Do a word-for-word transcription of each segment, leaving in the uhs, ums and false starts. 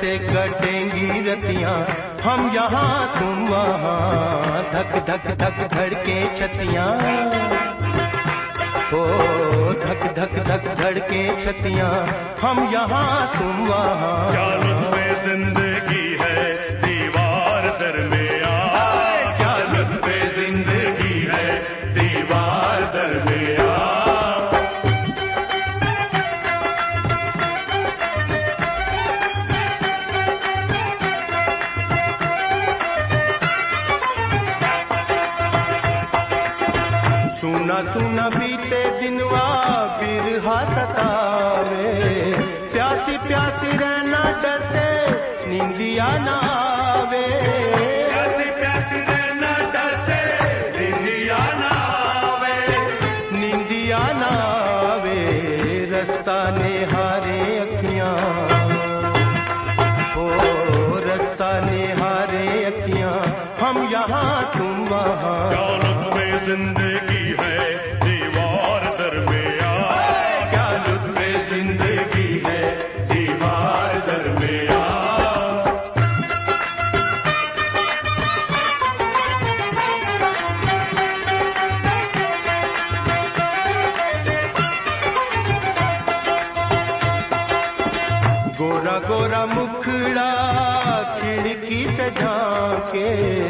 कैसे कटेंगी रतियां, हम यहाँ तुम वहाँ, धक धक धक धड़के छतियां, ओ धक धक धक धड़के छतियां, हम यहाँ तुम वहाँ। क्या लुत्फ़े जिंदगी है दीवार दरमिया, क्या लुत्फ़े जिंदगी है दीवार दरमिया। सुना सुना बीते दिनवा बिरहा सतावे, प्यासी प्यासी रहना जैसे नींदिया ना आवे, प्यासी प्यासी रहना जैसे नींदिया ना आवे, नींदिया ना आवे, रास्ता निहारे अखियां, ओ रास्ता निहारे अखियां, हम यहाँ तुम वहाँ। क्या लुत्फ़े जिंदगी है दीवार दरमिया, क्या लुत्फ़े जिंदगी है दीवार दरमिया। गोरा गोरा मुखड़ा खिड़की से झांके,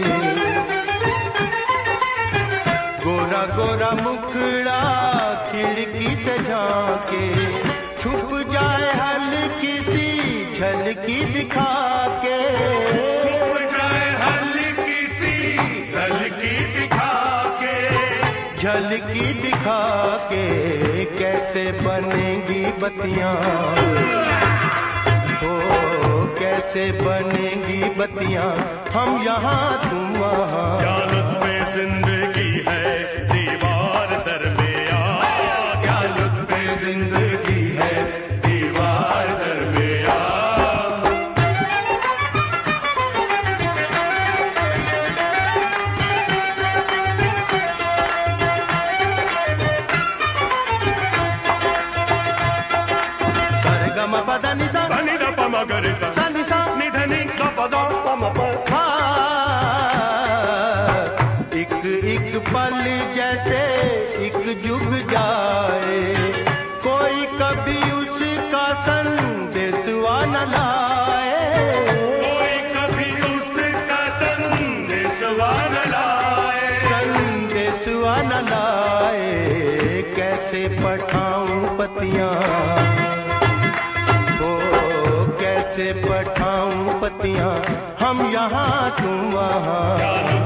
गोरा गोरा मुखड़ा खिड़की से झांके, छुप जाए हल्की सी झलकी दिखा के, छुप जाए हल्की सी झलकी दिखा के, झलकी दिखा के, कैसे बनेगी बत्तियां, ओ कैसे बनेगी बत्तियां, हम यहाँ तुम वहाँ। क्या लुत्फ़े जिंदगी है दीवार दरमिया, क्या लुत्फ़े जिंदगी है दीवार दरमिया। सरगम पद निसा धनी द प म ग रे सा, सा निसा नि धनी द प द प म प। एक एक पल जैसे एक जुग जाए, कोई कभी उसका संदेशवा न लाए, कोई कभी उसका संदेशवा न लाए, संदेशवा न लाए, कैसे पठाऊं पतियां, ओ कैसे पठाऊं पतियां, हम यहाँ तुम वहाँ।